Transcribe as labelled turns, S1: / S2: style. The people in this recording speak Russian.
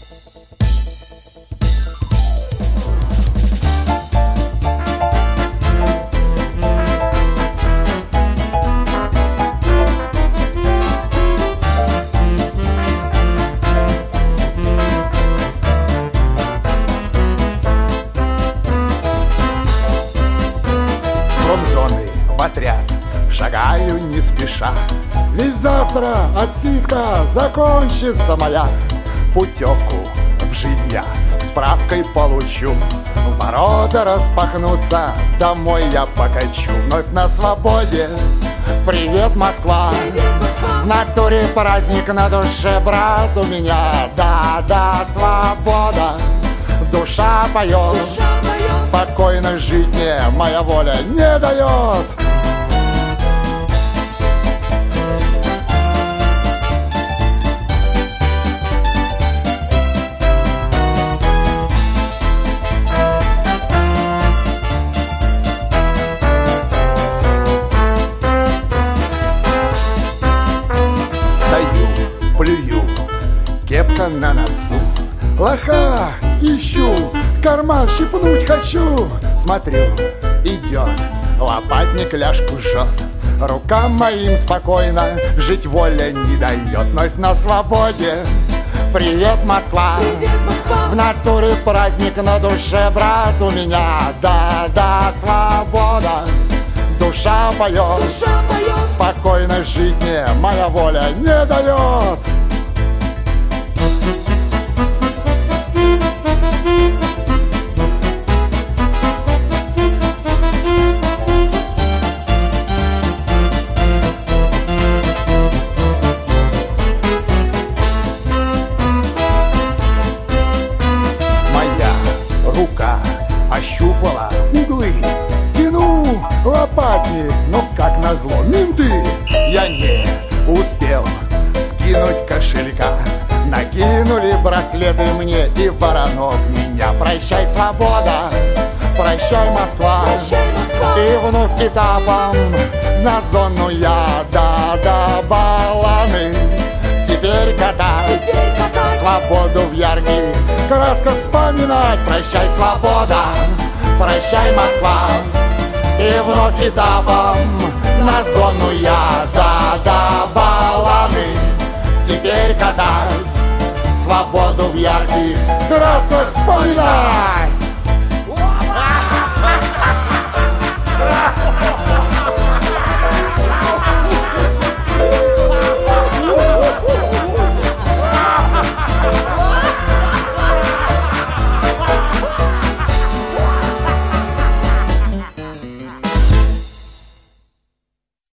S1: В отряд шагаю не спеша, ведь завтра отсидка закончится моя. Путевку в жизнь я справкой получу, ворота распахнутся, домой я покачу. Вновь на свободе, привет, Москва, в натуре праздник на душе, брат, у меня. Да, свобода, душа поет, спокойно жить мне моя воля не дает. Стою, плюю, кепка на носу, лоха ищу, карман щипнуть хочу. Смотрю, идет, лопатник ляжку жжет, рукам моим спокойно жить воля не дает. Вновь на свободе, привет, Москва, в натуре праздник на душе, брат, у меня. Да, свобода, душа поет, спокойно жить мне моя воля не дает. Рука ощупала углы, тяну лопатник, но как назло менты. Я не успел скинуть кошелька, накинули браслеты мне и воронок меня. Прощай, свобода, прощай, Москва, и вновь этапом на зону я. Да, баланы, теперь катать, свободу в ярких красках вспоминать. Прощай, свобода, прощай, Москва, и вновь этапом на зону я. Да, баланы, теперь катать, свободу в ярких красках вспоминать.